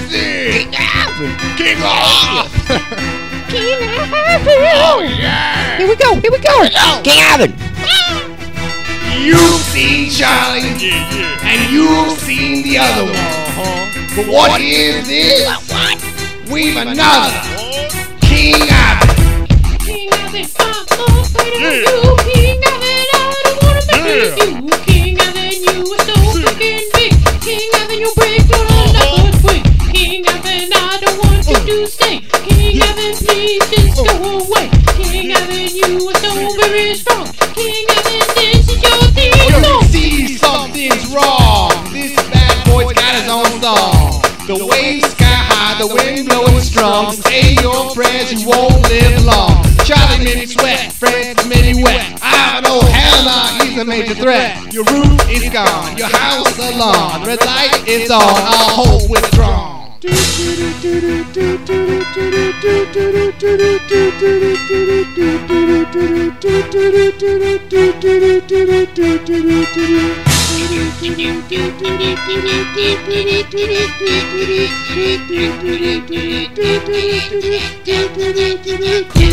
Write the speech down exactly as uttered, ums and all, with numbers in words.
is this? King Alvin. King Arthur. King Alvin. Oh, yeah. Here we go. Here we go. we go. King Alvin. You've seen Charlie, Yeah, yeah. and you've seen the other one. Uh-huh. But what is this? What? We've another What? King Alvin. King Alvin, I'm afraid of you. King Alvin, I don't wanna mess with you. King Alvin, you are so freaking big. King Alvin, you break your knuckles quick. King Alvin, I don't want you to stay. King Alvin, please just go away. King Alvin, you are so very strong. King Alvin, this is your theme Oh, you song. see something's wrong. This bad boy's got his own song. The waves sky high, the wind blowing strong. Say your prayers, you won't live long. Charlie made me sweat, Fred's made me wet. I don't know, hell nah, he's a major threat. Your roof is gone, your house alone. Red light is on, all hope withdrawn. Yeah.